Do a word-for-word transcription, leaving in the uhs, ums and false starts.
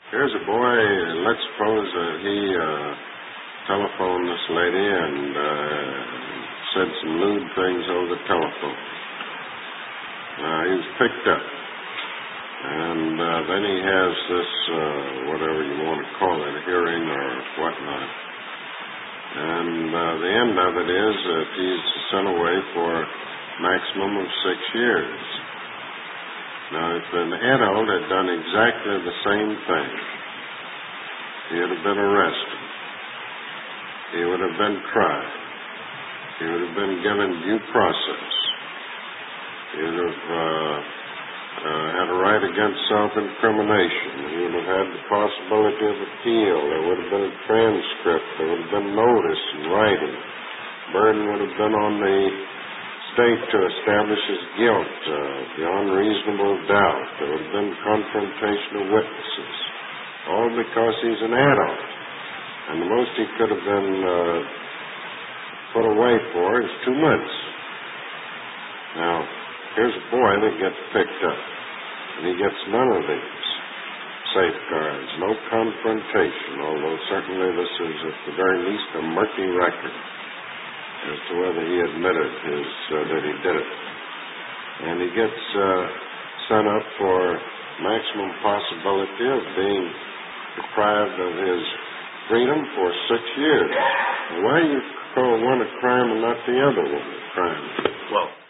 Here's a boy, let's suppose that he uh, telephoned this lady and uh, said some lewd things over the telephone. Uh, he was picked up. And uh, then he has this, uh, whatever you want to call it, a hearing or whatnot. And uh, the end of it is that he's sent away for a maximum of six years. Now, if an adult had done exactly the same thing, he would have been arrested. He would have been tried. He would have been given due process. He would have uh, uh, had a right against self-incrimination. He would have had the possibility of appeal. There would have been a transcript. There would have been notice in writing. Burden would have been on the state to establish his guilt uh, beyond reasonable doubt. There would have been confrontation of witnesses, all because he's an adult. And the most he could have been uh, put away for is two months. Now, here's a boy that gets picked up, and he gets none of these safeguards, no confrontation, although certainly this is at the very least a murky record as to whether he admitted his, uh, that he did it. And he gets uh, sent up for maximum possibility of being deprived of his freedom for six years. Why do you call one a crime and not the other one a crime? Well,